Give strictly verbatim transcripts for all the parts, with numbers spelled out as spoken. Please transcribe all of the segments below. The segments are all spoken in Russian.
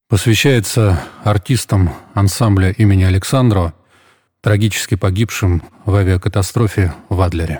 Посвящается артистам ансамбля имени Александрова, трагически погибшим в авиакатастрофе в Адлере.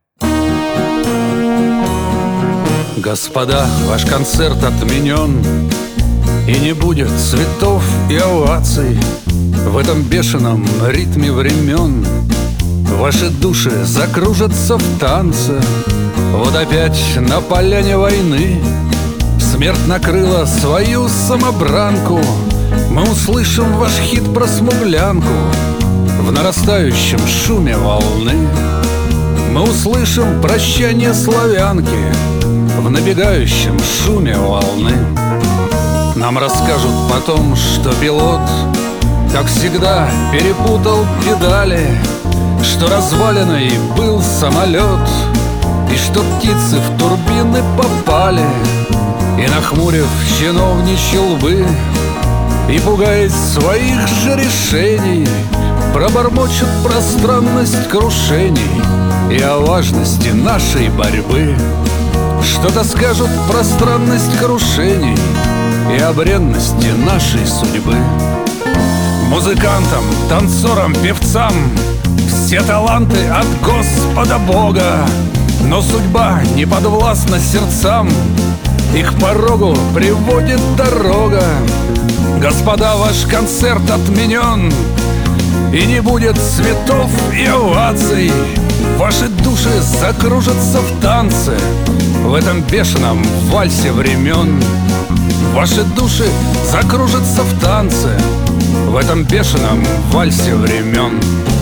Господа, ваш концерт отменен, и не будет цветов и оваций в этом бешеном ритме времен. Ваши души закружатся в танце. Вот опять на поляне войны смерть накрыла свою самобранку. Мы услышим ваш хит про смуглянку в нарастающем шуме волны. Мы услышим прощание славянки в набегающем шуме волны. Нам расскажут потом, что пилот, как всегда, перепутал педали, что разваленный был самолет, и что птицы в турбины попали. И, нахмурив чиновничьи лбы и пугаясь своих же решений, пробормочут про странность крушений и о важности нашей борьбы. Что-то скажут про странность крушений и о бренности нашей судьбы. Музыкантам, танцорам, певцам все таланты от Господа Бога, но судьба не подвластна сердцам, и к порогу приводит дорога. Господа, ваш концерт отменен, и не будет цветов и оваций. Ваши души закружатся в танце в этом бешеном вальсе времен. Ваши души закружатся в танце в этом бешеном вальсе времен.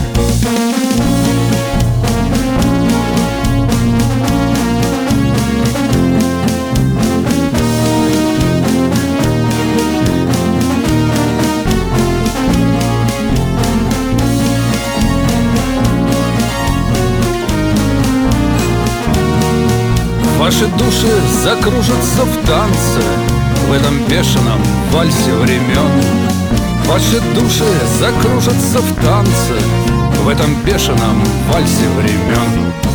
Ваши души закружатся в танце в этом бешеном вальсе времен. Ваши души закружатся в танце в этом бешеном вальсе времен.